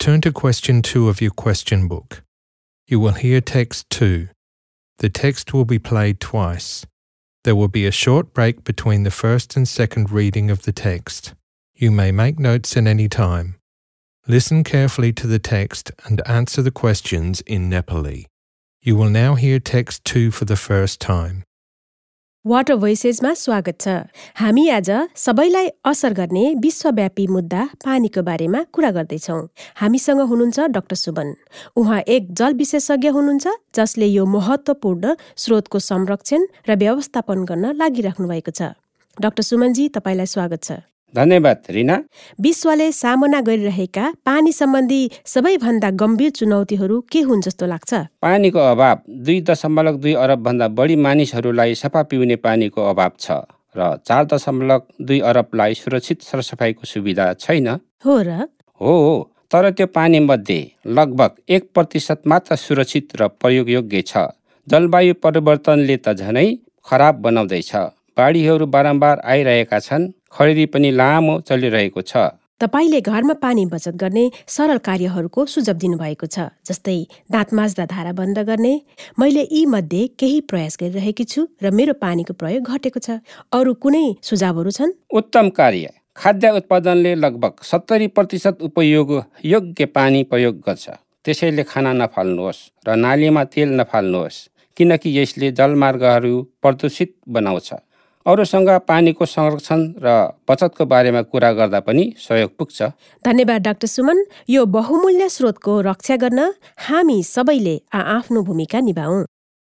Turn to question 2 of your question book. You will hear text 2. The text will be played twice. There will be a short break between the first and second reading of the text. You may make notes at any time. Listen carefully to the text and answer the questions in Nepali. You will now hear text 2 for the first time. Water भोइसेसमा स्वागत छ। हामी आज सबैलाई असर गर्ने विश्वव्यापी मुद्दा पानीको बारेमा कुरा गर्दैछौँ। हामीसँग हुनुहुन्छ डाक्टर सुमन। उहाँ एक जल विशेषज्ञ हुनुहुन्छ जसले यो महत्त्वपूर्ण स्रोतको संरक्षण र व्यवस्थापन गर्न लागिराख्नु भएको छ। डाक्टर सुमनजी, तपाईलाई स्वागत छ। धन्यवाद रिना। विश्वले सामना गरिरहेका पानी सम्बन्धी सबैभन्दा गम्भीर चुनौतीहरू के हुन् जस्तो लाग्छ? पानीको अभाव। 2.2 अरब भन्दा बढी मानिसहरूलाई सफा पिउने पानीको अभाव छ र 4.2 अरबलाई सुरक्षित सरसफाइको सुविधा छैन। हो र? हो, तर त्यो पानी मध्ये लगभग 1% मात्र सुरक्षित र प्रयोगयोग्य छ। जलवायु परिवर्तनले त झनै खराब बनाउँदैछ। बाढीहरू बारम्बार आइरहेका छन्। खरिदी पनि लामो चलिरहेको छ। तपाईले घरमा पानी बचत गर्ने सरल कार्यहरूको सुझाव दिनुभएको छ, जस्तै दाँत माझ्दा धारा बन्द गर्ने। मैले यी मध्ये केही प्रयास गरिरहेकी छु र मेरो पानीको प्रयोग घटेको छ। अरू कुनै सुझावहरू छन्? उत्तम कार्य। खाद्य उत्पादनले लगभग 70% उपयोग योग्य पानी प्रयोग गर्छ। त्यसैले खाना नफाल्नुहोस् र नालीमा तेल नफाल्नुहोस्, किनकि यसले जलमार्गहरू प्रदूषित बनाउँछ। अरूसँग पानीको संरक्षण र बचतको बारेमा कुरा गर्दा पनि सहयोग पुग्छ। धन्यवाद डाक्टर सुमन। यो बहुमूल्य स्रोतको रक्षा गर्न हामी सबैले आफ्नो भूमिका निभाऊ।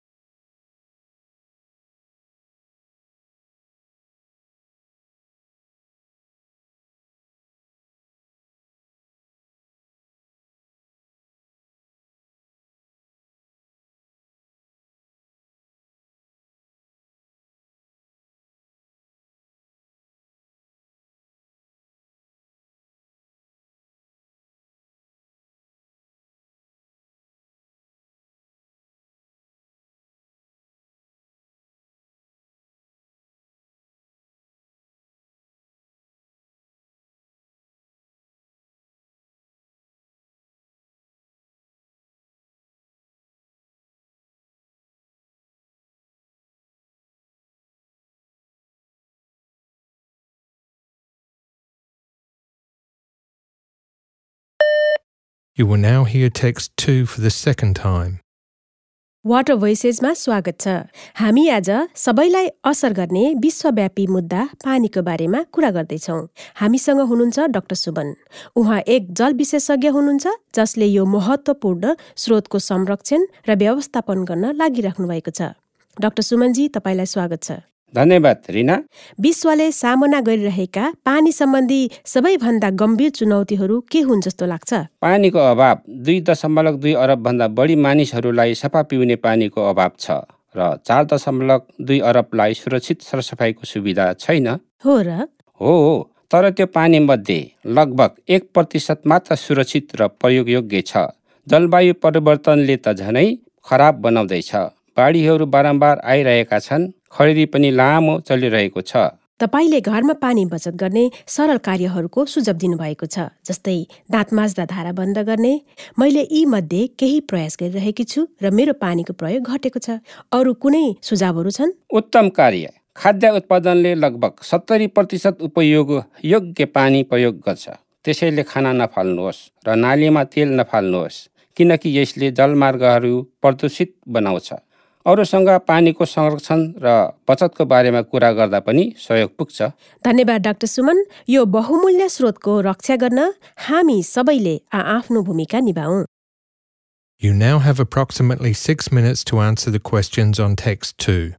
You will now hear text 2 for the second time. Water भोइसेसमा स्वागत छ। हामी आज सबैलाई असर गर्ने विश्वव्यापी मुद्दा पानीको बारेमा कुरा गर्दैछौँ। हामीसँग हुनुहुन्छ डाक्टर सुमन। उहाँ एक जल विशेषज्ञ हुनुहुन्छ जसले यो महत्त्वपूर्ण स्रोतको संरक्षण र व्यवस्थापन गर्न लागिराख्नु भएको छ। डाक्टर सुमनजी, तपाईलाई स्वागत छ। धन्यवाद रिना। विश्वले सामना गरिरहेका पानी सम्बन्धी सबैभन्दा गम्भीर चुनौतीहरू के हुन् जस्तो लाग्छ? पानीको अभाव। 2.2 अरब भन्दा बढी मानिसहरूलाई सफा पिउने पानीको अभाव छ र 4.2 अरबलाई सुरक्षित सरसफाइको सुविधा छैन। हो र? हो, तर त्यो पानी मध्ये लगभग 1% मात्र सुरक्षित र प्रयोगयोग्य छ। जलवायु परिवर्तनले त झनै खराब बनाउँदैछ। बाढीहरू बारम्बार आइरहेका छन्। खरिदी पनि लामो चलिरहेको छ। तपाईले घरमा पानी बचत गर्ने सरल कार्यहरूको सुझाव दिनुभएको छ, जस्तै दाँत माझ्दा धारा बन्द गर्ने। मैले यी मध्ये केही प्रयास गरिरहेकी छु र मेरो पानीको प्रयोग घटेको छ। अरू कुनै सुझावहरू छन्? उत्तम कार्य। खाद्य उत्पादनले लगभग 70% उपयोग योग्य पानी प्रयोग गर्छ। त्यसैले खाना नफाल्नुहोस् र नालीमा तेल नफाल्नुहोस्, किनकि यसले जलमार्गहरू प्रदूषित बनाउँछ। अरूसँग पानीको संरक्षण र बचतको बारेमा कुरा गर्दा पनि सहयोग पुग्छ। धन्यवाद डाक्टर सुमन। यो बहुमूल्य स्रोतको रक्षा गर्न हामी सबैले आफ्नो भूमिका निभाऊ। You now have approximately 6 minutes to answer the questions on text 2.